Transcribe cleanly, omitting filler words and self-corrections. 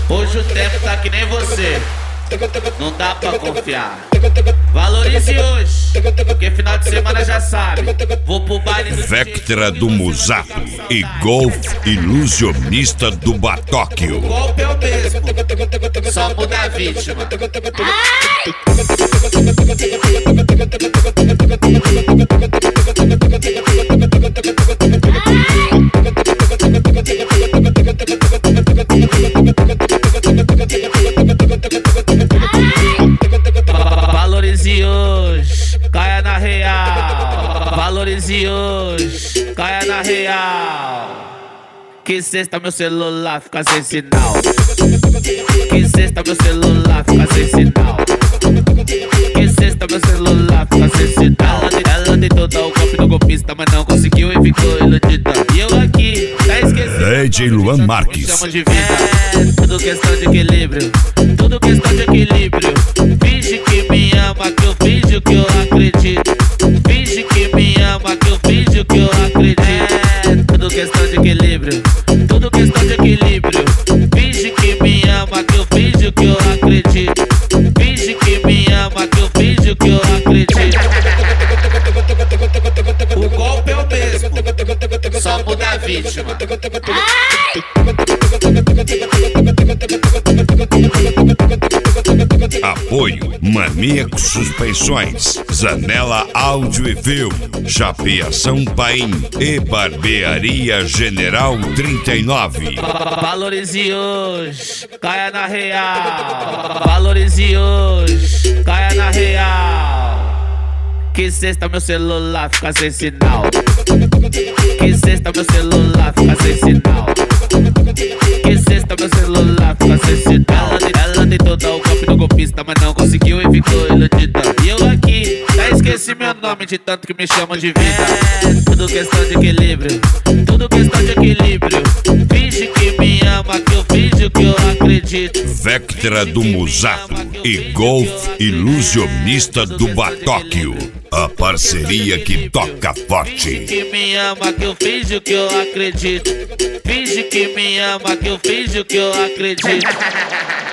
Hoje o tempo tá que nem você, não dá pra confiar. Valorize hoje, porque final de semana já sabe. Vou pro baile do Vectra do Musato e Golf Ilusionista do Batóquio. O golpe é o mesmo, só muda a vítima. Valorize hoje, caia na real. Valorize hoje, caia na real. Que sexta meu celular fica sem sinal. Que sexta meu celular fica sem sinal. Que sexta meu celular fica sem sinal. Ela tentou dar o golpe no golpista, mas não conseguiu e ficou iludida. E eu aqui, tá esquecido. DJ Luan Marques. Chama de vida, tudo questão de equilíbrio. Tudo questão de equilíbrio. Finge que me ama, que eu finjo que eu acredito. Finge que me ama, que eu finjo que eu acredito. Tudo questão de equilíbrio. Tudo questão de equilíbrio. Finge que me ama, que eu finjo que eu acredito. Finge que me ama, que eu finjo que eu acredito. O golpe é o mesmo, só muda a vítima. Apoio Maníaco Suspensões, Zanela Áudio e Filme, Chapeação Paim e Barbearia General 39. Valorize hoje, caia na real. Valorize hoje, caia na real. Que sexta meu celular fica sem sinal. Que sexta meu celular fica sem sinal. Que sexta meu celular fica sem sinal. Ela tentou dar o golpe no golpista, mas não conseguiu e ficou iludida. E eu aqui, já esqueci meu nome de tanto que me chamam de vida. Tudo questão de equilíbrio. Tudo questão de equilíbrio. Finge que me ama, que eu finjo que eu acredito. Vectra do Musato e Golf Ilusionista do Batóquio. A parceria que toca forte. Que me ama, que eu finjo que eu acredito. Finge que me ama, que eu finjo que eu acredito.